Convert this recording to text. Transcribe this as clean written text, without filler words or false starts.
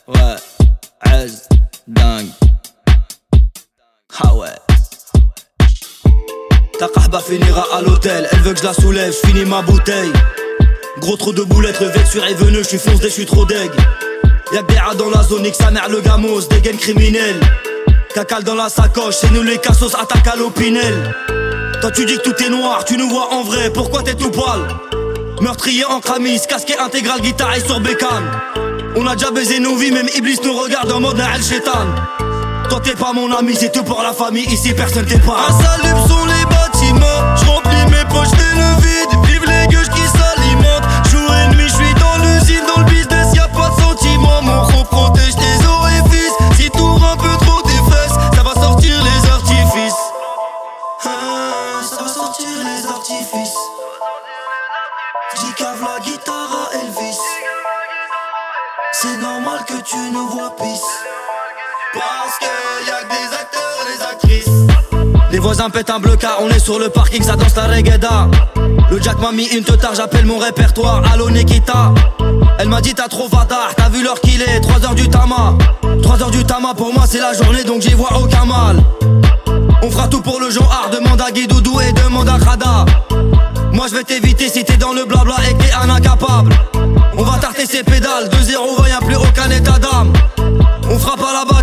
Ouais, aise, dingue. Ah ouais. Ta kahba finira à l'hôtel, elle veut que je la soulève, je finis ma bouteille. Gros trop de boulettes, le vexure est venu, je suis foncé, je suis trop deg. Y'a que des rats dans la zone, nique sa mère le gamos, des gaines criminels. Cacal dans la sacoche, c'est nous les cassos, attaque à l'opinel. Toi tu dis que tout est noir, tu nous vois en vrai, pourquoi t'es tout pâle? Meurtrier en cramis, casqué intégral, guitare et sur bécane. On a déjà baisé nos vies, même Iblis nous regarde en mode Na'al Shaitan. Toi t'es pas mon ami, c'est tout pour la famille, ici personne t'es pas. Insalubres sont les bâtiments, j'remplis mes poches et le vide. Vive les gueuches qui s'alimentent, jour et nuit j'suis dans l'usine, dans le business y'a pas de sentiment. Mon gros protège tes orifices, si t'ouvres un peu trop tes fesses, ça va sortir les artifices. Ça va sortir les artifices. J'cave la guitare à Elvis. C'est normal que tu nous vois pisse, parce que y'a que des acteurs et des actrices. Les voisins pètent un bleu-car, on est sur le parking, ça danse la reggae-da. Le Jack m'a mis une teutard, j'appelle mon répertoire, allo Nikita. Elle m'a dit t'as trop vadar, t'as vu l'heure qu'il est, 3h du tama. 3h du tama pour moi c'est la journée donc j'y vois aucun mal. On fera tout pour le genre, demande à Guy Doudou et demande à Khada. Moi je vais t'éviter si t'es dans le blabla et que t'es un incapable. On va tarter ses pédales, 2-0 va y'a plus aucun état d'âme. On frappe à la balle.